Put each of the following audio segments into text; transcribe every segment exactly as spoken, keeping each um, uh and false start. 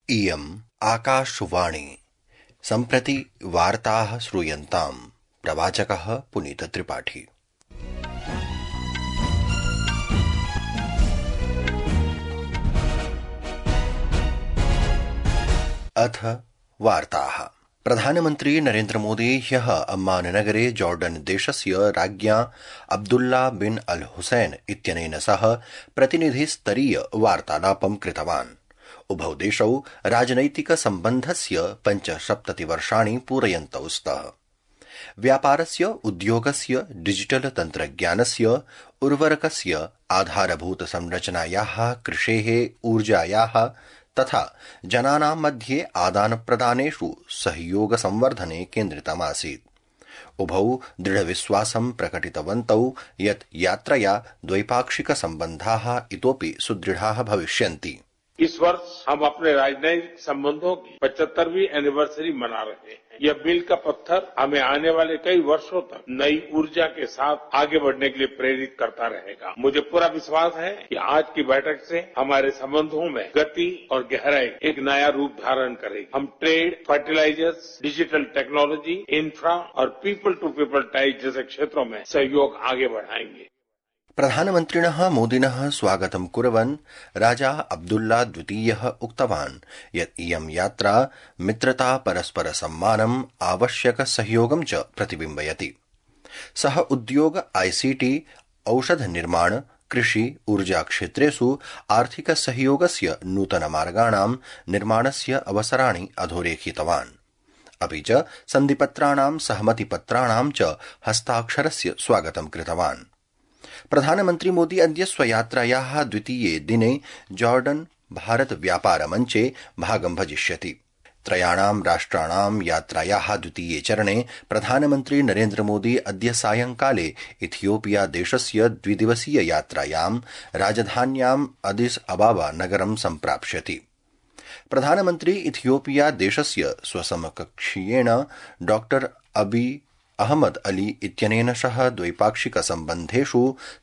इयम् आकाशवाणी सम्प्रति वार्ताः श्रूयन्ताम्। प्रवाचकः पुनीत त्रिपाठी। अथ वार्ताः। प्रधानमन्त्री नरेन्द्र मोदी ह्यः अम्माननगरे जॉर्डन देशस्य राज्ञा अब्दुल्ला बिन अल हुसैन इत्यनेन सह प्रतिनिधिस्तरीय वार्तालापं कृतवान्। उभौ देशौ राजनैतिक सम्बन्धस्य पञ्चसप्तति वर्षाणि पूरयन्तौ स्तः। व्यापारस्य, उद्योगस्य, डिजिटल तन्त्रज्ञानस्य, उर्वरकस्य, आधारभूत संरचनायाः, कृषेः, ऊर्जायाः तथा जनानां मध्ये आदानप्रदानेषु सहयोग संवर्धने केन्द्रितमासीत्। उभौ दृढविश्वासं प्रकटितवन्तौ यत् यात्रया द्वैपाक्षिक सम्बन्धाः इतोपि सुदृढाः भविष्यन्ति। इस वर्ष हम अपने राजनयिक संबंधों की पचहत्तरवीं एनिवर्सरी मना रहे हैं। यह मील का पत्थर हमें आने वाले कई वर्षों तक नई ऊर्जा के साथ आगे बढ़ने के लिए प्रेरित करता रहेगा। मुझे पूरा विश्वास है कि आज की बैठक से हमारे संबंधों में गति और गहराई एक नया रूप धारण करेगी। हम trade, fertilisers, digital technology, infra और पीपल टू पीपल टाइज जैसे क्षेत्रों में सहयोग आगे बढ़ाएंगे। प्रधानमन्त्रिणः मोदिनः स्वागतं कुर्वन् राजा अब्दुल्ला द्वितीयः उक्तवान् यत् इयं यात्रा मित्रता, परस्पर सम्मानम्, आवश्यक सहयोगं च प्रतिबिम्बयति। सः उद्योग, आईसीटी, औषध निर्माण, कृषि, ऊर्जा क्षेत्रेषु आर्थिक सहयोगस्य नूतनमार्गाणां निर्माणस्य अवसराणि अधोरेखितवान्। अपि च सन्धिपत्राणां, सहमतिपत्राणां च हस्ताक्षरस्य स्वागतं कृतवान्। प्रधानमन्त्री मोदी अद्य स्वयात्रायाः द्वितीये दिने जॉर्डन भारत व्यापार मञ्चे भागं भजिष्यति। त्रयाणां राष्ट्राणां यात्रायाः द्वितीये चरणे प्रधानमन्त्री नरेन्द्र मोदी अद्य सायंकाले इथियोपिया देशस्य द्विदिवसीय यात्रायां राजधान्यां अदिस अबाबा नगरं सम्प्राप्स्यति। प्रधानमन्त्री इथियोपिया देशस्य स्वसमकक्षीयेण डॉक्टर अबी अहमद अली इत्यनेन सह द्वैपाक्षिक सम्बन्धेषु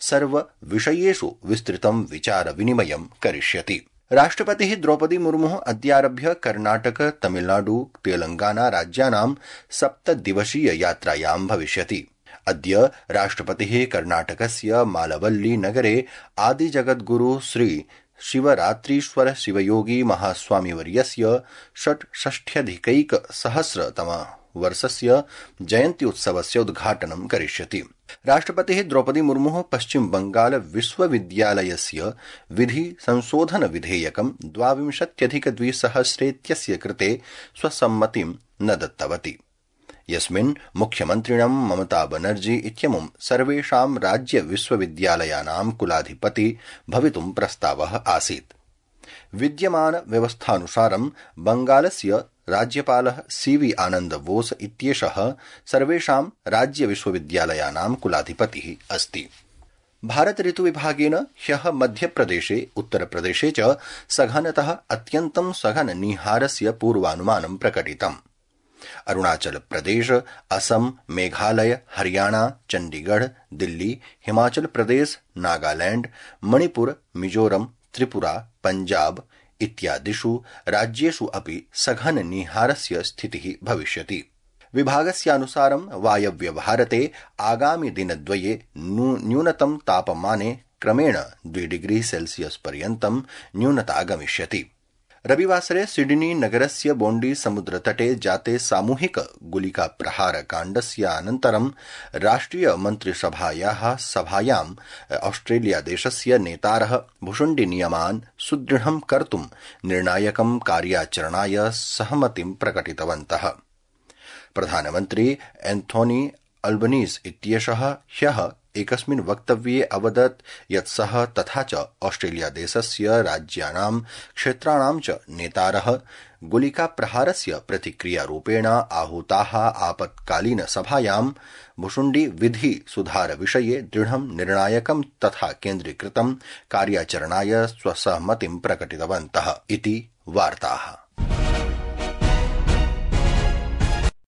सर्वविषयेषु विस्तृतं विचार विनिमयं करिष्यति। राष्ट्रपतिः द्रौपदी मुर्मुः अद्यारभ्य कर्णाटक, तमिलनाडु, तेलंगाना राज्यानां सप्तदिवसीय यात्रायां भविष्यति। अद्य राष्ट्रपतिः कर्णाटकस्य मालवल्ली नगरे आदिजगद्गुरु श्री शिवरात्रीश्वर शिवयोगी महास्वामिवर्यस्य षट्षष्ट्यधिकैक सहस्रतम वर्षस्य जयन्ती उत्सवस्य उद्घाटनं करिष्यति। राष्ट्रपतिः द्रौपदी मुर्मुः पश्चिम बंगाल विश्वविद्यालयस्य विधि संशोधन विधेयकं द्वाविंशत्यधिक द्विसहस्रेत्यस्य कृते स्वसम्मतिं न दत्तवती, यस्मिन् मुख्यमन्त्रिणं ममता बनर्जी इत्यमुं सर्वेषां राज्य विश्वविद्यालयानां कुलाधिपति भवितुं प्रस्तावः आसीत्। विद्यमान व्यवस्थानुसारं बंगालस्य राज्यपालः सीवी आनंद बोस इत्येषः सर्वेषां राज्य विश्वविद्यालयानां कुलाधिपतिः अस्ति। भारत ऋतुविभागेन ह्यः मध्यप्रदेशे, उत्तरप्रदेशे च सघनतः अत्यन्तं सघन निहारस्य पूर्वानुमानं प्रकटितम्। अरुणाचल प्रदेश, असम, मेघालय, हरियाणा, चण्डीगढ़, दिल्ली, हिमाचल प्रदेश, नागालैंड, मणिपुर, मिजोरम, त्रिपुरा, पञ्जाब इत्यादिषु राज्येषु अपि सघन निहारस्य स्थितिः भविष्यति। विभागस्यानुसारं वायव्य भारते आगामि दिनद्वये न्यूनतम तापमाने क्रमेण द्वि डिग्री सेल्सियस पर्यन्तं न्यूनता गमिष्यति। रविवासरे सिडनी नगरस्य बोण्डी समुद्रतटे जाते सामूहिक गुलिका प्रहार काण्डस्य अनन्तरं राष्ट्रिय मन्त्रिसभायाः सभायां ऑस्ट्रेलिया देशस्य नेतारः भुशुण्डी नियमान् सुदृढं कर्तुं निर्णायकं कार्याचरणाय सहमतिं प्रकटितवन्तः। प्रधानमन्त्री एन्थोनी अल्बनीज इत्येषः ह्यः एकस्मिन् वक्तव्ये अवदत् यत् सः तथा च ऑस्ट्रेलिया देशस्य राज्यानां क्षेत्राणां च नेतारः गुलिका प्रहारस्य प्रतिक्रियारूपेण आहूताः आपत्कालीन सभायां भुशुण्डी विधि सुधार विषये दृढं, निर्णायकं तथा केन्द्रीकृतं कार्याचरणाय स्वसहमतिं प्रकटितवन्तः इति वार्ताः।